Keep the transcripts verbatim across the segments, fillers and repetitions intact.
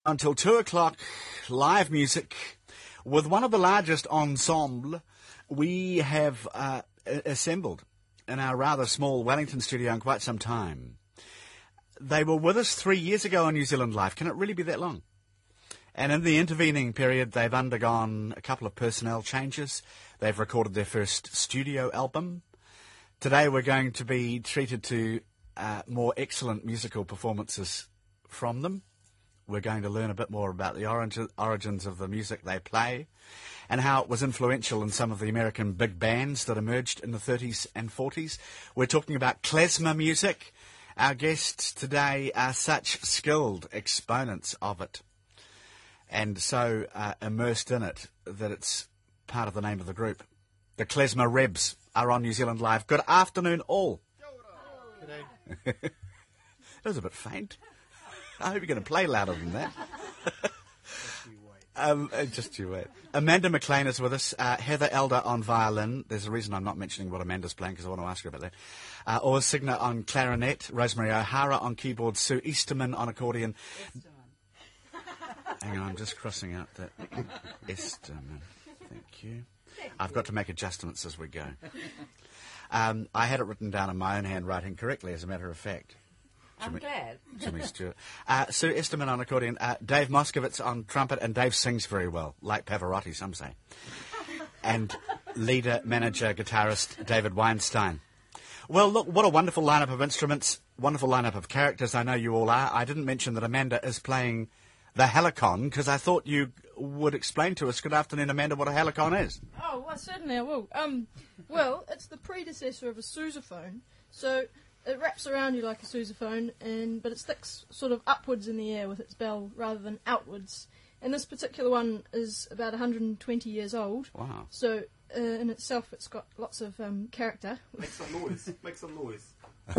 Until two o'clock, live music with one of the largest ensemble we have uh, assembled in our rather small Wellington studio in quite some time. They were with us three years ago on New Zealand Live. Can it really be that long? And in the intervening period, they've undergone a couple of personnel changes. They've recorded their first studio album. Today we're going to be treated to uh, more excellent musical performances from them. We're going to learn a bit more about the origi- origins of the music they play and how it was influential in some of the American big bands that emerged in the thirties and forties. We're talking about klezmer music. Our guests today are such skilled exponents of it and so uh, immersed in it that it's part of the name of the group. The Klezmer Rebs are on New Zealand Live. Good afternoon, all. G'day. That was a bit faint. I hope you're going to play louder than that. um, uh, just you wait. Amanda McLean is with us. Uh, Heather Elder on violin. There's a reason I'm not mentioning what Amanda's playing because I want to ask her about that. Uh, Ors Signer on clarinet. Rosemary O'Hara on keyboard. Sue Easterman on accordion. Hang on, I'm just crossing out that. Easterman. Thank you. I've got to make adjustments as we go. Um, I had it written down in my own handwriting correctly, as a matter of fact. I'm Jimmy, glad. Jimmy Stewart. Uh, Sue Esterman on accordion, uh, Dave Moskowitz on trumpet, and Dave sings very well, like Pavarotti, some say. And leader, manager, guitarist David Weinstein. Well, look, what a wonderful lineup of instruments, wonderful lineup of characters. I know you all are. I didn't mention that Amanda is playing the helicon because I thought you would explain to us. Good afternoon, Amanda, what a helicon is. Oh, well, certainly I will. Um, well, it's the predecessor of a sousaphone, so it wraps around you like a sousaphone, and but it sticks sort of upwards in the air with its bell rather than outwards. And this particular one is about one hundred twenty years old. Wow. So uh, in itself, it's got lots of um, character. Make some noise. Make some noise.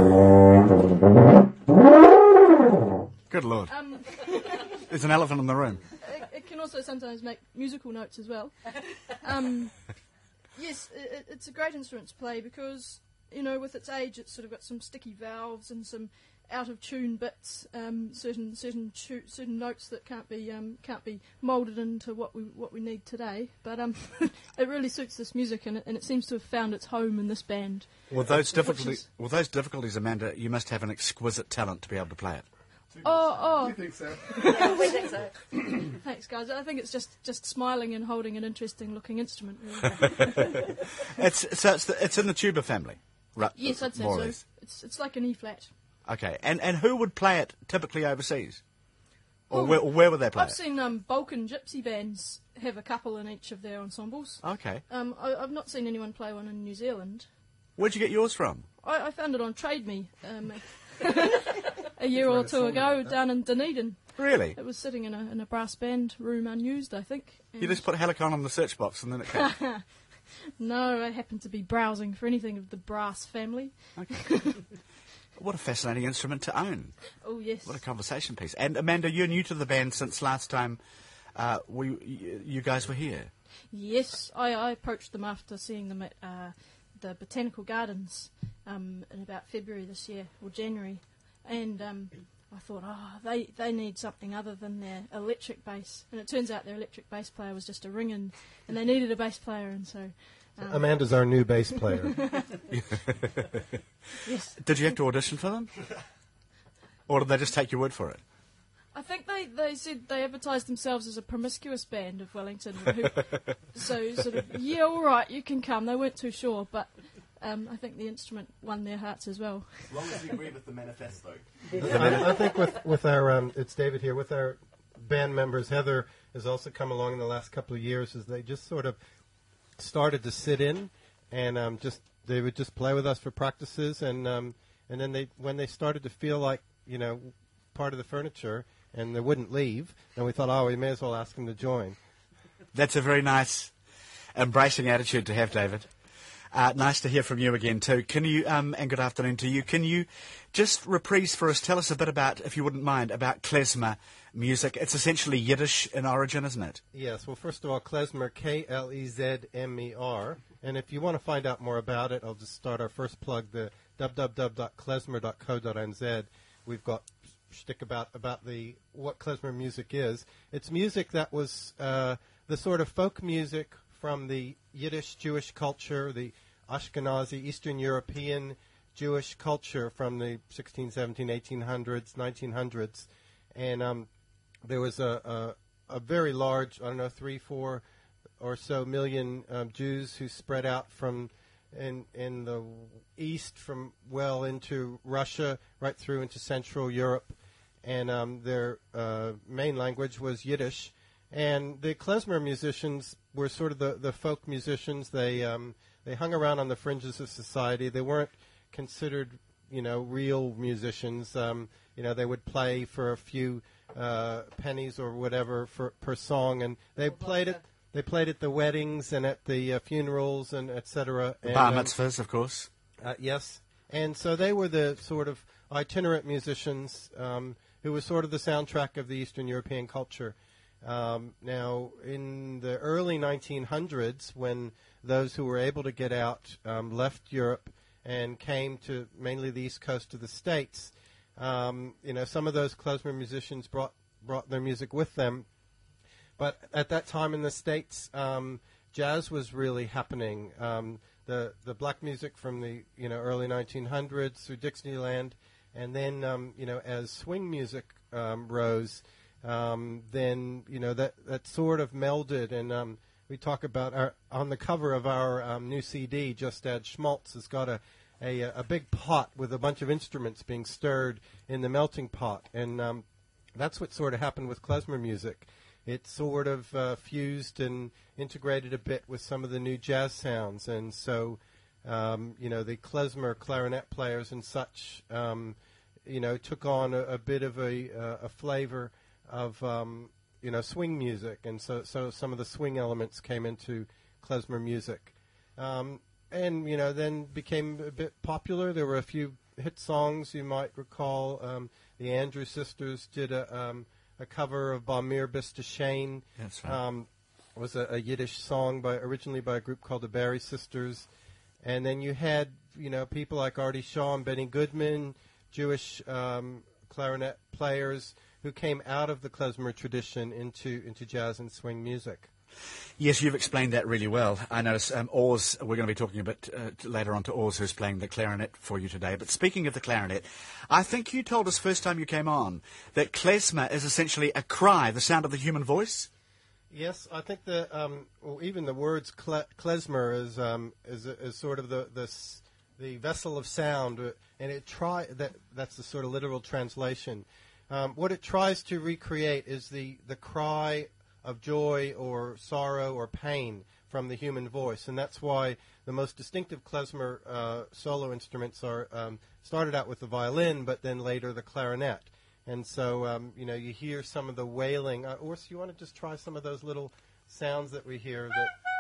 Good Lord. Um, There's an elephant in the room. it, it can also sometimes make musical notes as well. Um, yes, it, it's a great instrument to play because, you know, with its age, it's sort of got some sticky valves and some out-of-tune bits, um, certain certain tu- certain notes that can't be um, can't be moulded into what we what we need today. But um, it really suits this music, and it, and it seems to have found its home in this band. With those Which difficulties, is- with those difficulties, Amanda, you must have an exquisite talent to be able to play it. Oh, oh, You think so? Yeah, we think so. thanks, guys. I think it's just, just smiling and holding an interesting-looking instrument. Really. It's so it's, the, it's in the tuba family, right? Yes, I'd say more or so. less. It's it's like an E flat. Okay, and and who would play it typically overseas, or Oh, where, or where would they play I've it? seen um, Balkan gypsy bands have a couple in each of their ensembles. Okay, Um, I, I've not seen anyone play one in New Zealand. where'd you get yours from? I, I found it on Trade Me um, a year or two ago down in Dunedin. Really? It was sitting in a in a brass band room unused, I think. You and- just put helicon on the search box and then it came. No, I happened to be browsing for anything of the brass family. Okay. What a fascinating instrument to own. Oh, yes. What a conversation piece. And Amanda, you're new to the band since last time uh, we y- you guys were here. Yes, I, I approached them after seeing them at uh, the Botanical Gardens um, in about February this year, or January, and um, I thought, oh, they, they need something other than their electric bass. And it turns out their electric bass player was just a ring-in, and they needed a bass player, and so... Um, Amanda's our new bass player. yes. Did you have to audition for them? Or did they just take your word for it? I think they, they said they advertised themselves as a promiscuous band of Wellington. Who, so sort of, yeah, all right, you can come. They weren't too sure, but um, I think the instrument won their hearts as well. As long as you agree with the manifesto. I, I think with, with our, um, it's David here, with our band members, Heather has also come along in the last couple of years as they just sort of started to sit in and um, just, they would just play with us for practices and um, and then they, when they started to feel like, you know, part of the furniture and they wouldn't leave, then we thought, oh, we may as well ask them to join. That's a very nice, embracing attitude to have, David. Uh, nice to hear from you again, too. Can you, um, and good afternoon to you, can you just reprise for us, tell us a bit about, if you wouldn't mind, about klezmer music? It's essentially Yiddish in origin, isn't it? Yes, well, first of all, klezmer, K L E Z M E R. And if you want to find out more about it, I'll just start our first plug, the w w w dot klezmer dot co dot n z. We've got shtick about about the what klezmer music is. It's music that was uh, the sort of folk music from the Yiddish Jewish culture, the Ashkenazi Eastern European Jewish culture from the sixteen, seventeen, eighteen hundreds, nineteen hundreds, and um, there was a, a a very large, I don't know, three, four or so million um, Jews who spread out from in in the east, from well into Russia, right through into Central Europe, and um, their uh, main language was Yiddish. And the klezmer musicians were sort of the, the folk musicians. They um, they hung around on the fringes of society. They weren't considered, you know, real musicians. Um, you know, they would play for a few uh, pennies or whatever for per song, and they played it. They played at the weddings and at the uh, funerals and et cetera. The bar mitzvahs, of course. Uh, yes. And so they were the sort of itinerant musicians um, who were sort of the soundtrack of the Eastern European culture. Um, now, in the early nineteen hundreds, when those who were able to get out um, left Europe and came to mainly the east coast of the States, um, you know, some of those klezmer musicians brought brought their music with them. But at that time in the States, um, jazz was really happening. Um, the the black music from the you know early nineteen hundreds through Dixieland, and then um, you know as swing music um, rose, um, then you know that that sort of melded. And um, we talk about our on the cover of our um, new C D. Just Add Schmaltz has got a, a a big pot with a bunch of instruments being stirred in the melting pot, and um, that's what sort of happened with klezmer music. It sort of uh, fused and integrated a bit with some of the new jazz sounds, and so um, you know the klezmer clarinet players and such, um, you know, took on a, a bit of a, uh, a flavor of um, you know swing music, and so so some of the swing elements came into klezmer music, um, and you know then became a bit popular. There were a few hit songs you might recall. Um, the Andrew Sisters did a um, a cover of Bamir Bista Shane. That's right. Um, was a, a Yiddish song by originally by a group called the Barry Sisters, and then you had you know people like Artie Shaw and Benny Goodman, Jewish um, clarinet players who came out of the klezmer tradition into into jazz and swing music. Yes, you've explained that really well. I notice um, Oz, we're going to be talking a bit uh, t- later on to Oz, who's playing the clarinet for you today. But speaking of the clarinet, I think you told us first time you came on that klezmer is essentially a cry, the sound of the human voice. Yes, I think the um, well, even the words cle- klezmer is um, is is sort of the the, s- the vessel of sound, uh, and it try that that's the sort of literal translation. Um, what it tries to recreate is the the cry of joy or sorrow or pain from the human voice, and that's why the most distinctive klezmer uh, solo instruments are um, started out with the violin, but then later the clarinet. And so, um, you know, you hear some of the wailing. Uh, Urs, you want to just try some of those little sounds that we hear?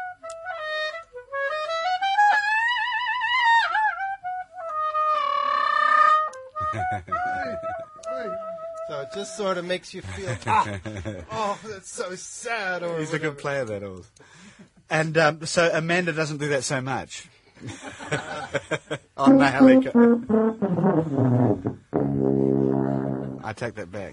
That So it just sort of makes you feel, ah, oh, that's so sad. Or He's whatever. a good player, that Oz. And um, so Amanda doesn't do that so much. On the helicopter. I take that back.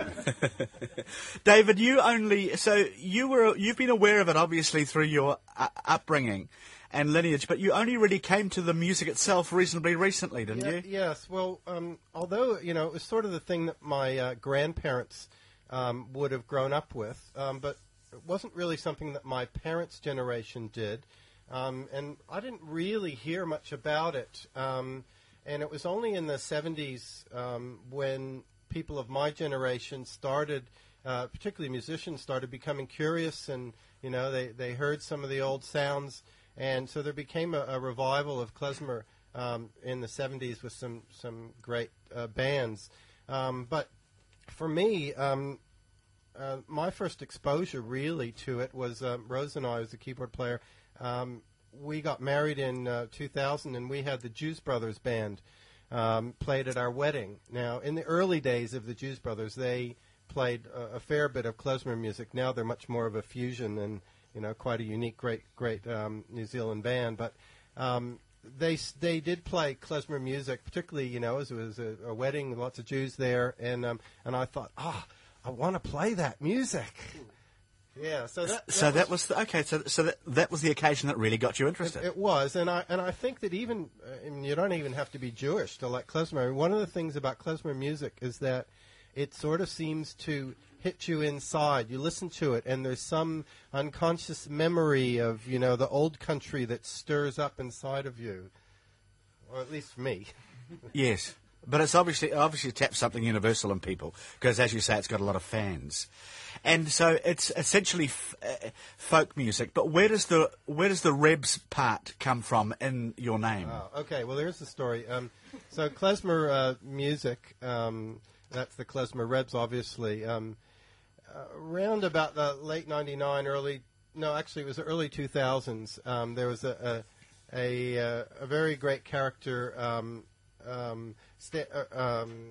David, you only so you were you've been aware of it obviously through your uh, upbringing and lineage, but you only really came to the music itself reasonably recently, didn't Yeah, you? Yes. Well, um, although you know it was sort of the thing that my uh, grandparents um, would have grown up with, um, but it wasn't really something that my parents' generation did, um, and I didn't really hear much about it. Um, and it was only in the seventies um, when people of my generation started, uh, particularly musicians, started becoming curious, and you know they, they heard some of the old sounds, and so there became a, a revival of klezmer um, in the seventies with some some great uh, bands. Um, but for me, um, uh, my first exposure really to it was um, Rose and I, as a keyboard player. Um, we got married in uh, two thousand, and we had the Jews Brothers band. Um, played at our wedding. Now, in the early days of the Jews Brothers, they played a, a fair bit of klezmer music. Now they're much more of a fusion and, you know, quite a unique, great, great um, New Zealand band. But um, they s- they did play klezmer music, particularly, you know, as it was a, a wedding, lots of Jews there, and um, and I thought, ah, I want to play that music. Yeah, so that, that so was, that was the, okay. So so that that was the occasion that really got you interested. It, it was, and I and I think that even uh, I mean, you don't even have to be Jewish to like klezmer. I mean, one of the things about klezmer music is that it sort of seems to hit you inside. You listen to it, and there's some unconscious memory of, you know, the old country that stirs up inside of you, or at least for me. Yes, but it's obviously obviously taps something universal in people because, as you say, it's got a lot of fans, and so it's essentially f- uh, folk music. But where does the where does the Rebs part come from in your name? Oh, okay, well, there's the story. Um, so klezmer uh, music, um, that's the klezmer Rebs, obviously. Um, uh, around about the late ninety-nine, early no, actually it was the early two thousands. Um, there was a a, a, uh, a very great character. Um, Um, Sta- uh, um,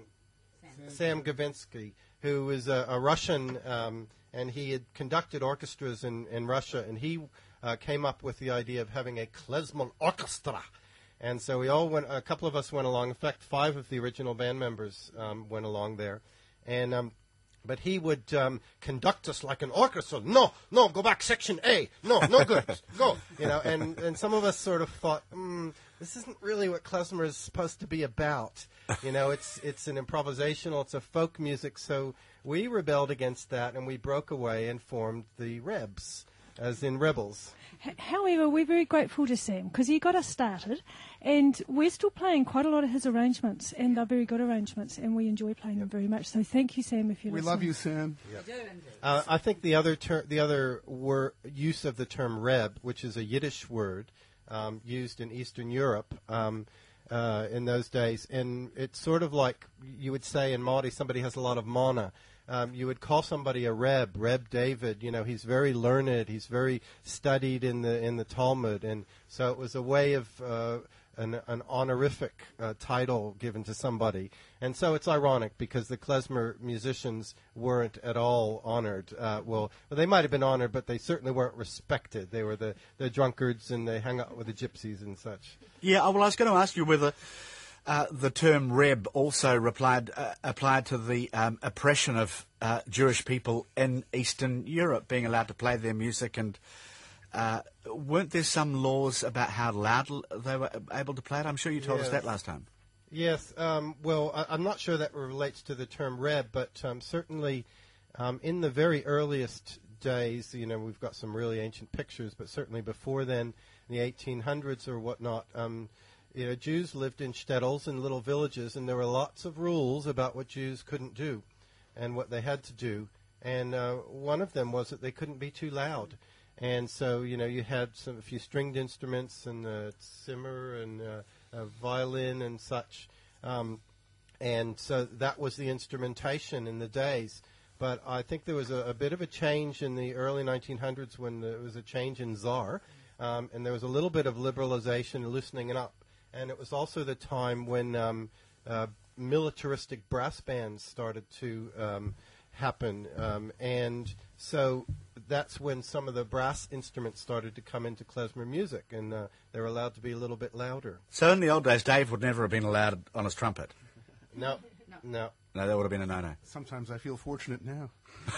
Sam Gavinsky, who was a, a Russian, um, and he had conducted orchestras in, in Russia, and he uh, came up with the idea of having a klezmer orchestra. And so we all went, a couple of us went along. In fact, five of the original band members um, went along there. And um, but he would um, conduct us like an orchestra. No, no, go back, section A. No, no good. Go. You know, and, and some of us sort of thought, hmm, this isn't really what klezmer is supposed to be about. You know, it's it's an improvisational, it's a folk music. So we rebelled against that, and we broke away and formed the Rebs, as in rebels. H- However, we're very grateful to Sam because he got us started, and we're still playing quite a lot of his arrangements, and they're very good arrangements, and we enjoy playing them very much. So thank you, Sam, if you're We listening. love you, Sam. Uh, I think the other ter- the other wor- use of the term Reb, which is a Yiddish word um, used in Eastern Europe um, uh, in those days, and it's sort of like you would say in Māori, somebody has a lot of mana. Um, you would call somebody a Reb, Reb David. You know, he's very learned. He's very studied in the in the Talmud, and so it was a way of uh, an, an honorific uh, title given to somebody. And so it's ironic because the klezmer musicians weren't at all honored. Uh, well, well, they might have been honored, but they certainly weren't respected. They were the, the drunkards, and they hung out with the gypsies and such. Yeah, well, I was going to ask you whether uh, the term Reb also replied, uh, applied to the um, oppression of uh, Jewish people in Eastern Europe, being allowed to play their music, and uh, weren't there some laws about how loud l- they were able to play it? I'm sure you told us Yes. that last time. Yes, um, well, I, I'm not sure that relates to the term Reb, but um, certainly um, in the very earliest days, you know, we've got some really ancient pictures, but certainly before then, in the eighteen hundreds or whatnot, um, you know, Jews lived in shtetls and little villages, and there were lots of rules about what Jews couldn't do and what they had to do. And uh, one of them was that they couldn't be too loud. And so, you know, you had some, a few stringed instruments and uh, simmer and uh, a violin and such. Um, and so that was the instrumentation in the days. But I think there was a, a bit of a change in the early nineteen hundreds when there was a change in Tsar. Um, and there was a little bit of liberalization, loosening it up. And it was also the time when um, uh, militaristic brass bands started to um, happen. Um, and so that's when some of the brass instruments started to come into klezmer music, and uh, they were allowed to be a little bit louder. So in the old days, Dave would never have been allowed on his trumpet. No, no. No, that would have been a no-no. Sometimes I feel fortunate now.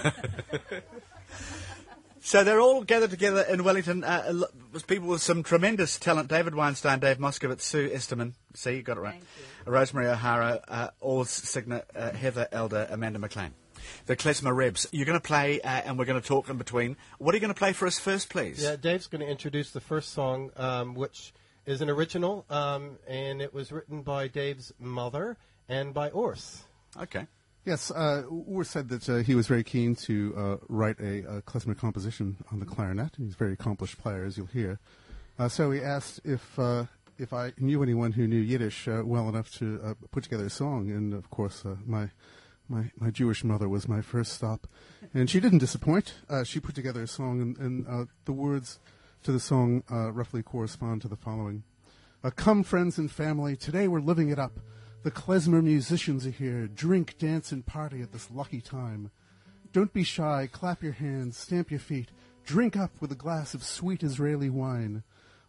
So they're all gathered together in Wellington. Uh, a lo- people with some tremendous talent: David Weinstein, Dave Moskowitz, Sue Esterman. See, you got it right. Rosemary O'Hara, uh, Ors Signet, uh, Heather Elder, Amanda McLean. The Klezmer Rebs. You're going to play, uh, and we're going to talk in between. What are you going to play for us first, please? Yeah, Dave's going to introduce the first song, um, which is an original, um, and it was written by Dave's mother and by Ors. Okay. Yes, uh, Urs said that uh, he was very keen to uh, write a, a klezmer composition on the clarinet, and he's a very accomplished player, as you'll hear. Uh, so he asked if uh, if I knew anyone who knew Yiddish uh, well enough to uh, put together a song, and of course uh, my, my my Jewish mother was my first stop, and she didn't disappoint. Uh, she put together a song, and, and uh, the words to the song uh, roughly correspond to the following. Uh, Come, friends and family, today we're living it up. The klezmer musicians are here. Drink, dance, and party at this lucky time. Don't be shy. Clap your hands. Stamp your feet. Drink up with a glass of sweet Israeli wine.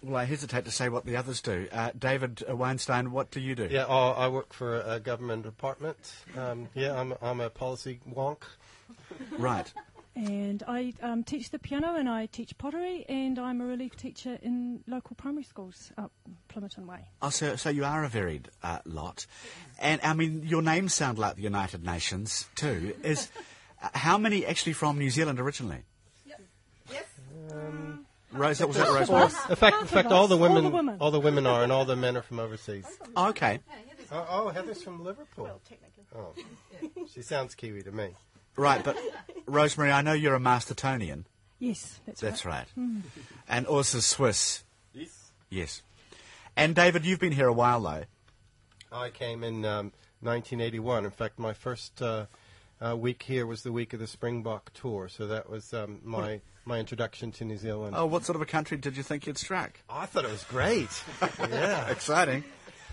Well, I hesitate to say what the others do. Uh, David Weinstein, what do you do? Yeah, uh, I work for a government department. Um, yeah, I'm, I'm a policy wonk. Right. And I um, teach the piano and I teach pottery, and I'm a relief teacher in local primary schools up Plymerton Way. Oh, so, so you are a varied uh, lot. And, I mean, your names sound like the United Nations, too. Is uh, how many actually from New Zealand originally? Yep. Yes. Um, Rose, that was that Rose? Or, in fact, in Half fact, of all us. the All the women, women. all the women are, and all the men are from overseas. Oh, okay. Oh, oh, Heather's from Liverpool. Well, technically. Oh, she sounds Kiwi to me. Right, but Rosemary, I know you're a Mastertonian. Yes, that's, That's right. right. And Ursa's Swiss. Yes. Yes. And David, you've been here a while, though. I came in um, nineteen eighty-one. In fact, my first uh, uh, week here was the week of the Springbok tour, so that was um, my my introduction to New Zealand. Oh, what sort of a country did you think you'd struck? Oh, I thought it was great. Yeah. Exciting.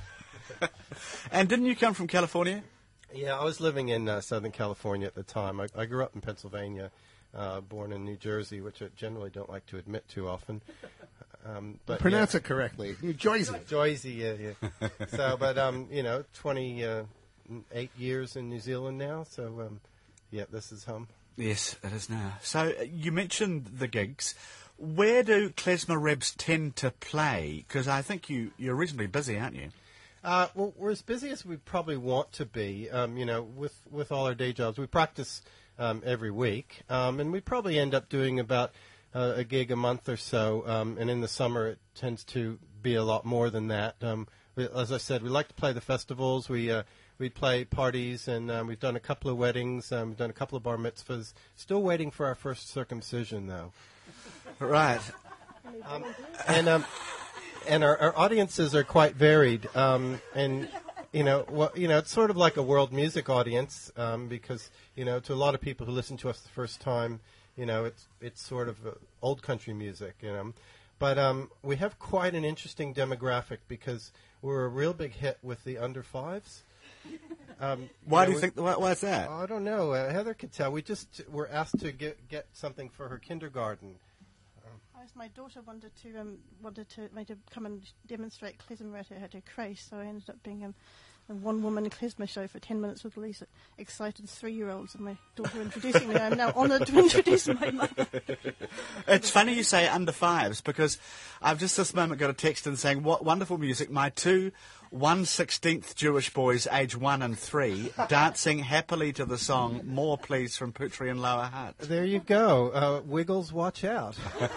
And didn't you come from California? Yeah, I was living in uh, Southern California at the time. I, I grew up in Pennsylvania, uh, born in New Jersey, which I generally don't like to admit too often. Um, but Pronounce yeah. it correctly. New Jersey. Jersey, yeah, yeah. So, but um, you know, twenty-eight years in New Zealand now. So, um, yeah, this is home. Yes, it is now. So uh, you mentioned the gigs. Where do Klezmer Rebs tend to play? Because I think you, you're reasonably busy, aren't you? Uh, well, we're as busy as we probably want to be. Um, you know, with with all our day jobs, we practice um, every week, um, and we probably end up doing about uh, a gig a month or so. Um, and in the summer, it tends to be a lot more than that. Um, we, as I said, we like to play the festivals. We uh, we play parties, and um, we've done a couple of weddings. Um, we've done a couple of bar mitzvahs. Still waiting for our first circumcision, though. Right. Um, and um, and our, our audiences are quite varied. Um, and you know, well, you know, it's sort of like a world music audience um, because you know, to a lot of people who listen to us the first time, you know, it's it's sort of uh, old country music, you know. But um, we have quite an interesting demographic because we're a real big hit with the under fives. Um, Why know, do you we- think? Why, why is that? I don't know. Uh, Heather could tell. We just were asked to get get something for her kindergarten. Yes, my daughter wanted to um, wanted to me to come and demonstrate klezmer at her, at her creche, so I ended up being um, a one-woman klezmer show for ten minutes with all these excited three-year-olds, and my daughter introducing me. I'm now honoured to introduce my mother. It's funny you say under fives because I've just this moment got a text in saying, what wonderful music. My two one-sixteenth Jewish boys, age one and three, dancing happily to the song More Please from Putri and Lower Hutt. There you go. Uh, Wiggles, watch out.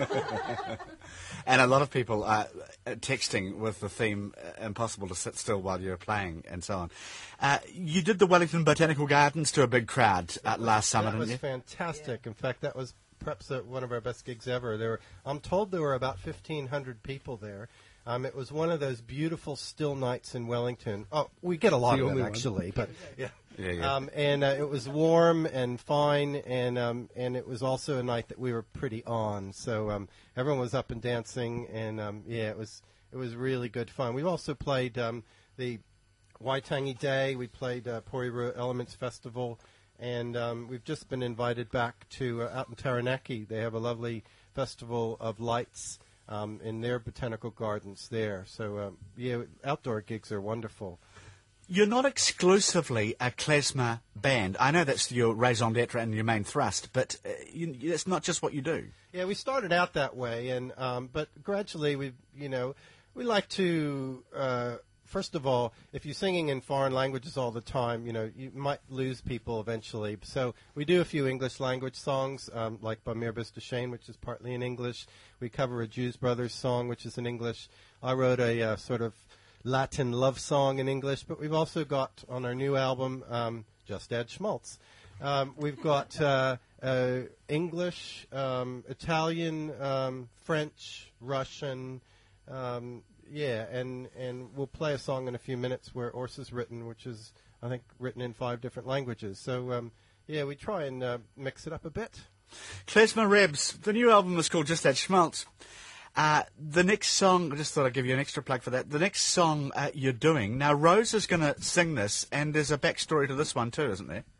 And a lot of people are texting with the theme uh, impossible to sit still while you're playing and so on. Uh, you did the Wellington Botanical Gardens to a big crowd uh, last summer, That didn't was you? fantastic. In fact, that was perhaps uh, one of our best gigs ever. There were, I'm told there were about fifteen hundred people there. Um, it was one of those beautiful still nights in Wellington. Oh, we get a lot The of them, only one. actually. But yeah. Yeah, yeah. Um, and uh, it was warm and fine, and um, and it was also a night that we were pretty on. So um, everyone was up and dancing, and um, yeah, it was it was really good fun. We also played um, the Waitangi Day. We played uh, Porirua Elements Festival, and um, we've just been invited back to uh, out in Taranaki. They have a lovely festival of lights um, in their botanical gardens there. So um, yeah, outdoor gigs are wonderful. You're not exclusively a klezmer band. I know that's your raison d'etre and your main thrust, but uh, you, it's not just what you do. Yeah, we started out that way, and um, but gradually we, you know, we like to. Uh, first of all, if you're singing in foreign languages all the time, you know, you might lose people eventually. So we do a few English language songs, um, like Bamir Bistashane, which is partly in English. We cover a Jews Brothers song, which is in English. I wrote a uh, sort of Latin love song in English, but we've also got on our new album, um, Just Add Schmaltz. Um, we've got uh, uh, English, um, Italian, um, French, Russian, um, yeah, and, and we'll play a song in a few minutes where Ursa's written, which is, I think, written in five different languages. So, um, yeah, we try and uh, mix it up a bit. Klezmer Rebs, the new album is called Just That Schmaltz. Uh, the next song, I just thought I'd give you an extra plug for that. The next song uh, you're doing, now Rose is going to sing this, and there's a backstory to this one too, isn't there?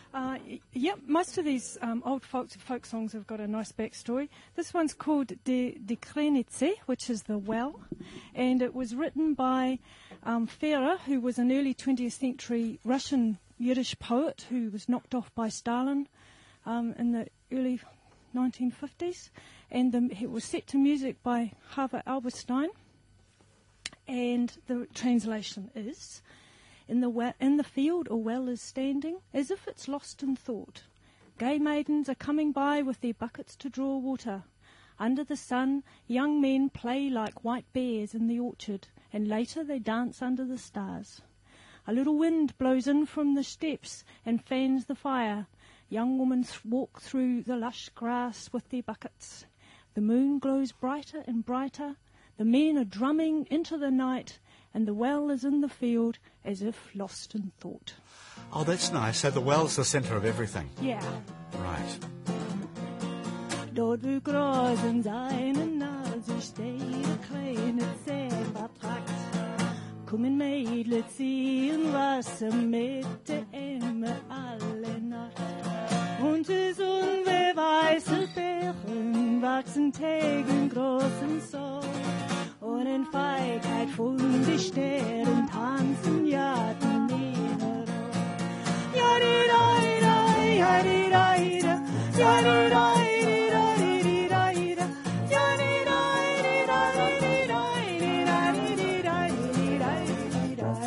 Uh, y- yep, most of these um, old folk, folk songs have got a nice backstory. This one's called De, De Krenitze, which is the well, and it was written by um, Fera, who was an early twentieth century Russian Yiddish poet who was knocked off by Stalin um, in the early nineteen fifties, and the, it was set to music by Chava Alberstein, and the translation is... In the, we- in the field a well is standing, as if it's lost in thought. Gay maidens are coming by with their buckets to draw water. Under the sun, young men play like white bears in the orchard, and later they dance under the stars. A little wind blows in from the steppes and fans the fire. Young women th- walk through the lush grass with their buckets. The moon glows brighter and brighter. The men are drumming into the night, and the well is in the field as if lost in thought. Oh, that's nice. So the well's the centre of everything. Yeah. Right. Dort wo grasen seine Nase steht, ein kleines Zäh vertrackt. Kommen Mädle ziehen Wasser mit der Emme alle Nacht. Und es unbeweißte Bären wachsen Tegen großen Sorg. Und in Feigheit von die Sternen tanzen ja die Nähe. Ja, di da, da, ja, di da, da, ja, di da, da, di da, da, ja, di da, da, di da, di da, di da, di da, di da.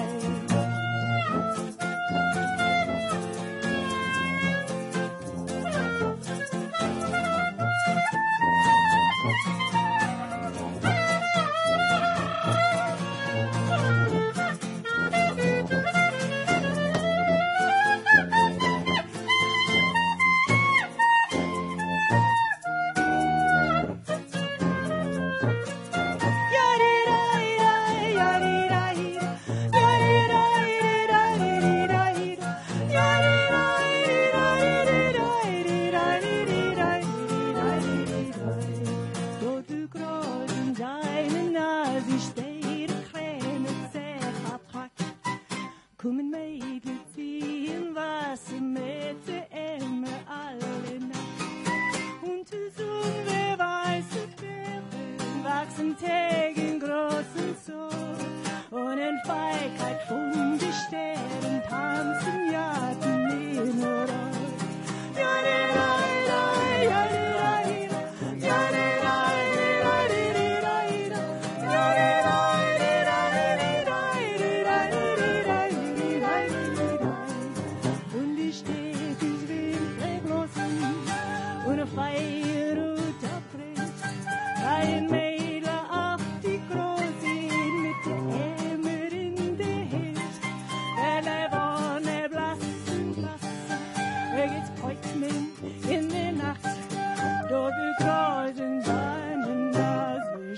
Kommen Mädel ziehen Wasser mit der Emme alle Nacht. Und es unbeweißte Bären wachsen Tegen großen Sorg. Und in Feigheit von die Sternen tanzen ja die Nähe. Ja, di da, da, ja, di da, da, ja, di da, da, di di da, da, ja, di da, di da, di da, di da, di da, di da. Und die Städte ist windblossen und ein Feier und der Prinz. Ein Mädel auf die Große mit der Emmer in der Hand. And I wanna blassen, blassen, er geht's Kreuzmen in der Nacht. Dort wir kreuzend seine Nase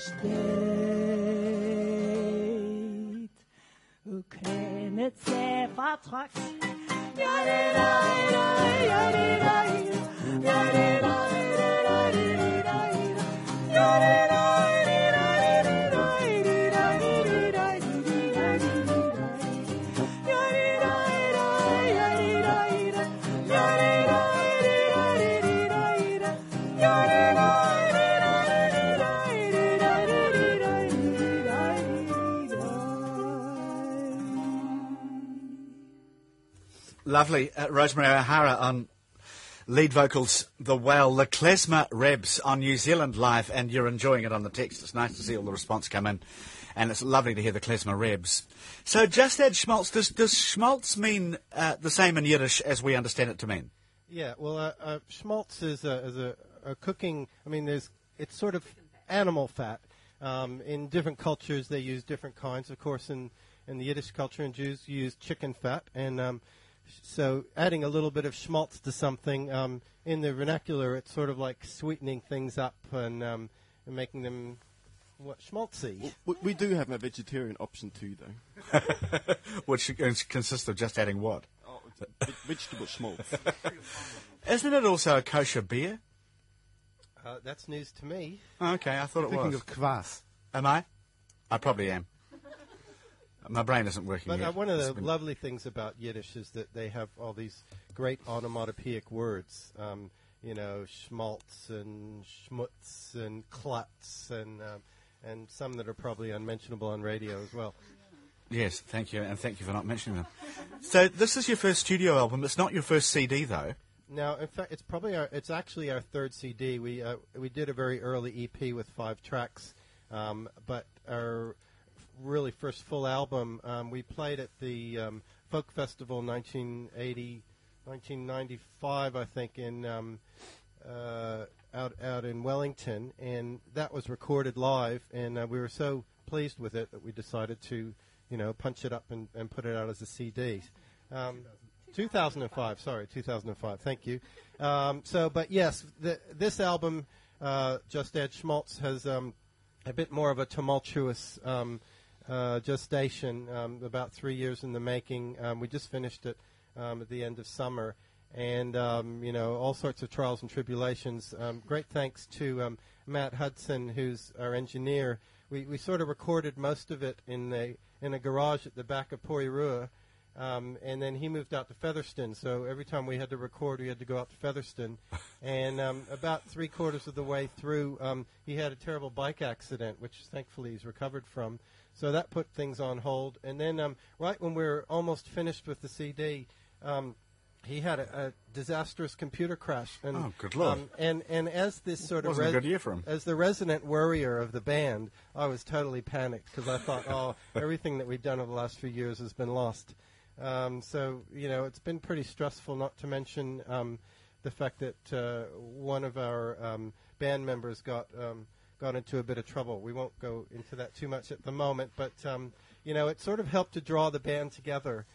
steht. Ukraine zäh vertrackt. Ja, di da, da, ja, di da, ja, di da, da, di di da, ja, di da, di da, di da, di da, di da, di da, di da. Ja, di da, da, ja, di da, ja, di da, di da, di da, ja, di da, di da, di da, di da, di da. Lovely. Uh, Rosemary O'Hara on lead vocals, The Well, the Klezmer Rebs on New Zealand Live, and you're enjoying it on the text. It's nice to see all the response come in, and it's lovely to hear the Klezmer Rebs. So just add schmaltz. Does, does schmaltz mean uh, the same in Yiddish as we understand it to mean? Yeah, well, uh, uh, schmaltz is a, is a, a cooking. I mean, there's it's sort of animal fat. Um, in different cultures, they use different kinds. Of course, in, in the Yiddish culture, and Jews use chicken fat, and um, so adding a little bit of schmaltz to something um, in the vernacular, it's sort of like sweetening things up and, um, and making them what schmaltzy. We, we do have a vegetarian option too, though. Which consists of just adding what? Oh, it's ve- vegetable schmaltz. Isn't it also a kosher beer? Uh, that's news to me. Okay, I thought it Thinking was. of kvass. Am I? I probably am. My brain isn't working But yet. uh, one of It's the been- lovely things about Yiddish is that they have all these great onomatopoeic words. Um, you know, schmaltz and schmutz and klutz and um, and some that are probably unmentionable on radio as well. Yes, thank you, and thank you for not mentioning them. So this is your first studio album. It's not your first C D, though. Now, in fact, it's probably our, it's actually our third C D. We uh, we did a very early E P with five tracks, um, but our really first full album um, we played at the um, Folk Festival nineteen eighty, nineteen ninety-five, I think, in um, uh, out out in Wellington, and that was recorded live, and uh, we were so pleased with it that we decided to, you know, punch it up and, and put it out as a C D. Um, two thousand five, sorry, two thousand five. Thank you. Um, so, but yes, the, this album, uh, Just Add Schmaltz, has um, a bit more of a tumultuous um, uh, gestation. Um, about three years in the making. Um, we just finished it um, at the end of summer, and um, you know, all sorts of trials and tribulations. Um, great thanks to um, Matt Hudson, who's our engineer. We we sort of recorded most of it in a in a garage at the back of Porirua. Um, and then he moved out to Featherston, so every time we had to record, we had to go out to Featherston. And um, about three quarters of the way through, um, he had a terrible bike accident, which thankfully he's recovered from. So that put things on hold. And then um, right when we were almost finished with the C D, um, he had a, a disastrous computer crash. And, Oh, good Lord. Um, and, and as this sort of Wasn't a good year for him. as the resident worrier of the band, I was totally panicked because I thought, oh, everything that we've done over the last few years has been lost. Um, so, you know, it's been pretty stressful, not to mention um, the fact that uh, one of our um, band members got um, got into a bit of trouble. We won't go into that too much at the moment, but, um, you know, it sort of helped to draw the band together.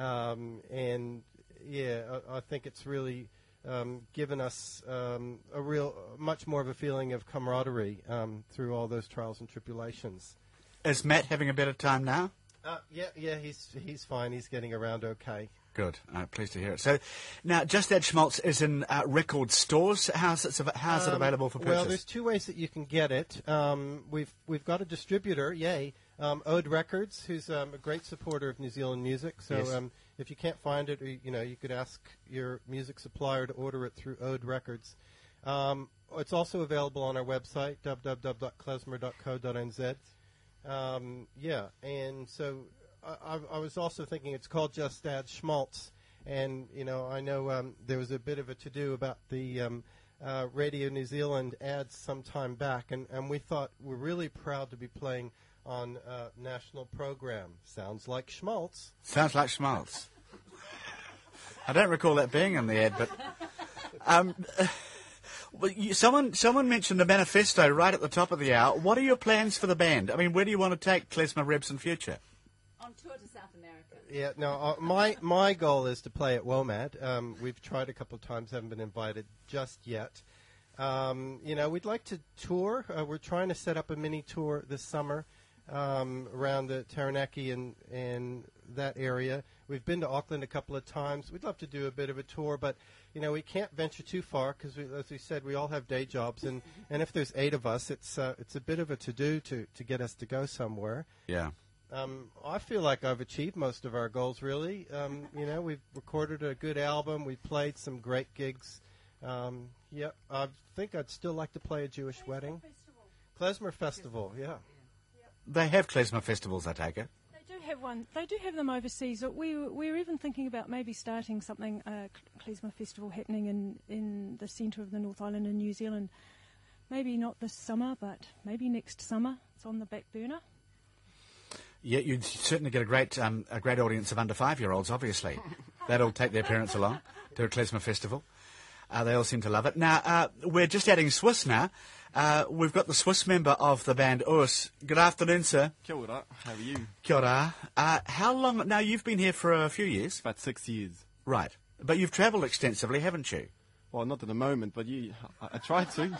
Um, and, yeah, I, I think it's really um, given us um, a real, much more of a feeling of camaraderie um, through all those trials and tribulations. Is Matt having a better time now? Uh, yeah, yeah, he's he's fine. He's getting around okay. Good. Uh, pleased to hear it. So, now, Just Add Schmaltz is in uh, record stores. How's it, how's it Um, available for purchase? Well, there's two ways that you can get it. Um, we've we've got a distributor, yay, um, Ode Records, who's um, a great supporter of New Zealand music. So Yes. um, if you can't find it, or, you know, you could ask your music supplier to order it through Ode Records. Um, it's also available on our website, w w w dot klezmer dot co dot n z. Um, yeah, and so I, I, I was also thinking it's called Just Add Schmaltz, and you know I know um, there was a bit of a to-do about the um, uh, Radio New Zealand ads some time back, and, and we thought we're really proud to be playing on uh, national program. Sounds like Schmaltz. Sounds like Schmaltz. I don't recall that being in the ad, but um, well, you, someone someone mentioned the manifesto right at the top of the hour. What are your plans for the band? I mean, where do you want to take Klezmer Rebs in future? On tour to South America. Yeah, no, uh, my my goal is to play at WOMAD. Um, we've tried a couple of times, haven't been invited just yet. Um, you know, we'd like to tour. Uh, we're trying to set up a mini tour this summer um, around the Taranaki and, and that area. We've been to Auckland a couple of times. We'd love to do a bit of a tour, but, you know, we can't venture too far because, as we said, we all have day jobs. And, and if there's eight of us, it's uh, it's a bit of a to-do to, to get us to go somewhere. Yeah. Um, I feel like I've achieved most of our goals, really. Um, you know, we've recorded a good album. We've played some great gigs. Um, yep, I think I'd still like to play a Jewish wedding. Klezmer Festival, yeah. They have Klezmer festivals, I take it. They do have one. They do have them overseas. We we're even thinking about maybe starting something, a uh, Klezmer Festival happening in, in the centre of the North Island in New Zealand. Maybe not this summer, but maybe next summer. It's on the back burner. Yeah, you'd certainly get a great um, a great audience of under five-year-olds, obviously. They'll take their parents along to a Klezmer festival. Uh, they all seem to love it. Now, uh, we're just adding Swiss now. Uh, we've got the Swiss member of the band, Urs. Good afternoon, sir. Kia ora, how are you? Kia ora. Uh, how long... Now, you've been here for a few years. About six years. Right. But you've travelled extensively, haven't you? Well, not at the moment, but you, I, I tried to.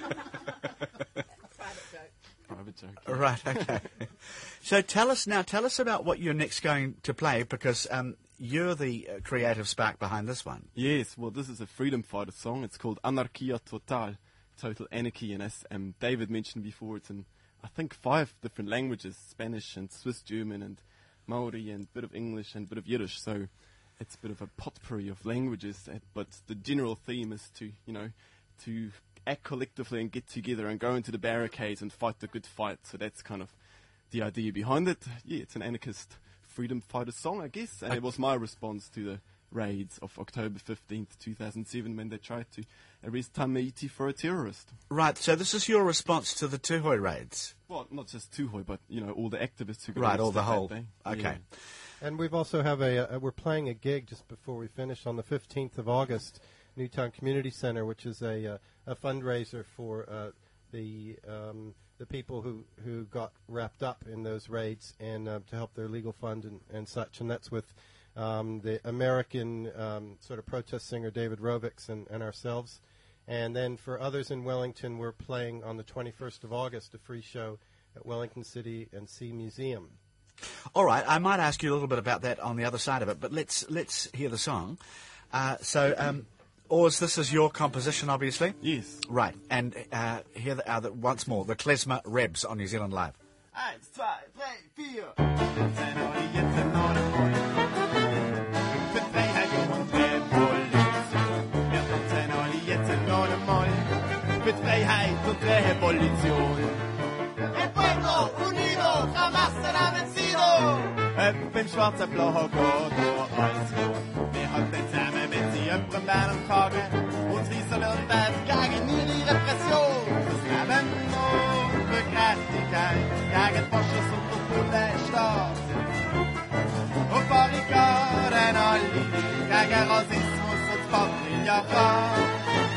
Private joke. Private joke. Right, okay. So tell us now, tell us about what you're next going to play, because um, you're the uh, creative spark behind this one. Yes, well, this is a freedom fighter song. It's called Anarchia Total, Total Anarchy. And as um, David mentioned before, it's in, I think, five different languages, Spanish and Swiss German and Maori and a bit of English and a bit of Yiddish. So it's a bit of a potpourri of languages. uh, But the general theme is to, you know, to act collectively and get together and go into the barricades and fight the good fight. So that's kind of the idea behind it. Yeah, it's an anarchist freedom fighter song, I guess. And it was my response to the raids of October fifteenth, two thousand seven, when they tried to arrest Tamaiti for a terrorist. Right, so this is your response to the Tuhoi raids? Well, not just Tuhoi, but, you know, all the activists who got Right, all the arrested whole... that day. Okay. Yeah. And we've also have a, uh, we're playing a gig just before we finish on the fifteenth of August, Newtown Community Center, which is a, uh, a fundraiser for uh, the um, the people who, who got wrapped up in those raids and uh, to help their legal fund and, and such. And that's with um, the American um, sort of protest singer David Rovics and, and ourselves. And then for others in Wellington, we're playing on the twenty-first of August, a free show at Wellington City and Sea Museum. All right, I might ask you a little bit about that on the other side of it, but let's let's hear the song. Uh, so, um, Oz, this is your composition, obviously? Yes. Right, and uh, here the, uh, the, once more, the Klezmer Rebs on New Zealand Live. Eins, zwei, drei, vier. Sein Olli jetzt in Norden. Für Freiheit und Revolution. Wir sind sein Olli jetzt in Norden moll. Für Freiheit und Revolution. El pueblo unido jamás será vencido. Ich bin schwarzer, blauer Gott, alles gut. Wir halten zusammen mit sie öppren Bären Tage. Und Riesen und Welt gegen die Repression. Das Leben und Gerechtigkeit. Gegen Faschos und der volle Staat. Auf Barrikaden alle, gegen Rassismus und Patriarchat.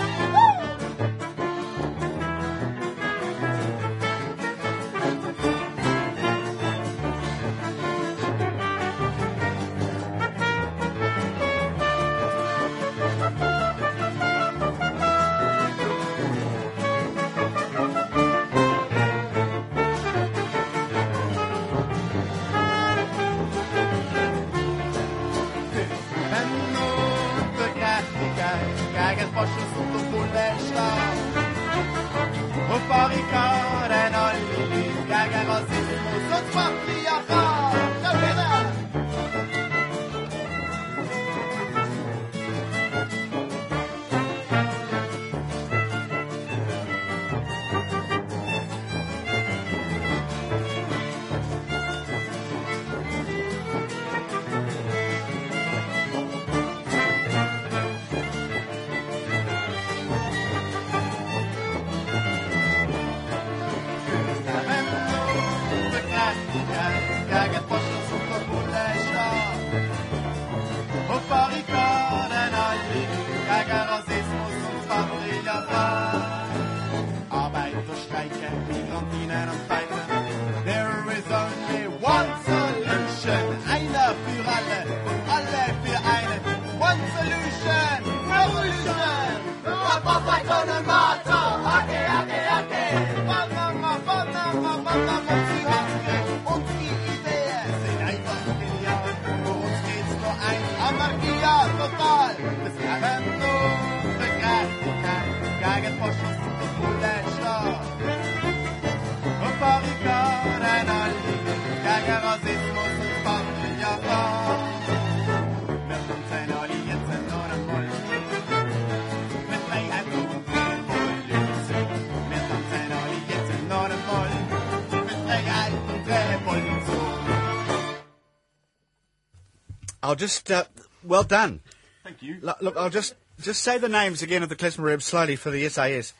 Auf Barrikaden alle, gegen Rassismus und Patriarchat. Ja, bitte! I'll just, uh, well done. Thank you. Look, look, I'll just, just say the names again of the Klezmer Rebs slowly for the S A S.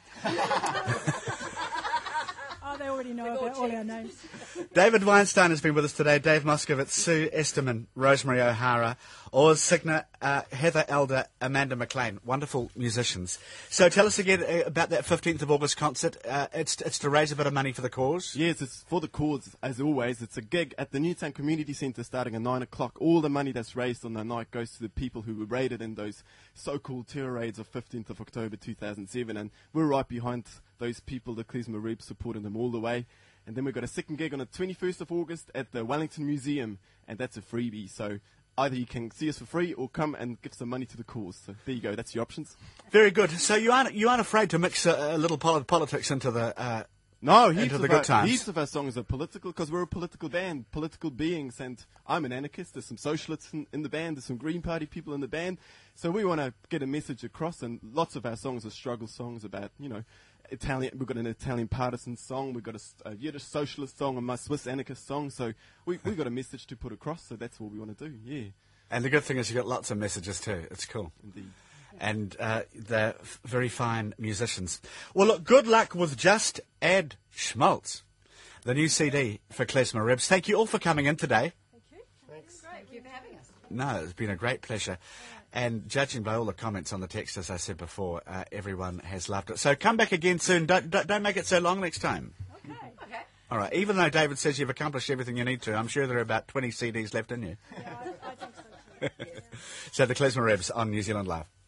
Oh, they already know about all our names. David Weinstein has been with us today, Dave Moskovitz, Sue Esterman, Rosemary O'Hara, Oz Signer, uh, Heather Elder, Amanda McLean. Wonderful musicians. So tell us again uh, about that fifteenth of August concert. Uh, it's, it's to raise a bit of money for the cause. Yes, it's for the cause, as always. It's a gig at the Newtown Community Centre starting at nine o'clock. All the money that's raised on that night goes to the people who were raided in those so-called terror raids of fifteenth of October two thousand seven. And we're right behind those people, the Klezmer Rebs, supporting them all the way. And then we've got a second gig on the twenty-first of August at the Wellington Museum, and that's a freebie. So either you can see us for free or come and give some money to the cause. So there you go. That's your options. Very good. So you aren't you aren't afraid to mix a, a little poli- politics into the uh, No, heaps into of the good our, times. Heaps of our songs are political because we're a political band, political beings, and I'm an anarchist. There's some socialists in, in the band. There's some Green Party people in the band. So we want to get a message across, and lots of our songs are struggle songs about, you know, Italian. We've got an Italian partisan song. We've got a, s- a Yiddish socialist song, and my Swiss anarchist song. So we we got a message to put across. So that's what we want to do. Yeah, And the good thing is you've got lots of messages too. It's cool. indeed. And uh, they're f- very fine musicians. Well, look, good luck with Just Add Schmaltz, the new C D for Klezmer Ribs. Thank you all for coming in today. Thank you for having us. No, it's been a great pleasure. And judging by all the comments on the text, as I said before, uh, everyone has loved it. So come back again soon. Don't, don't, don't make it so long next time. Okay. Okay. All right. Even though David says you've accomplished everything you need to, I'm sure there are about twenty C Ds left in you. Yeah, I, I think so too. So the Klezmer Ribs on New Zealand Live.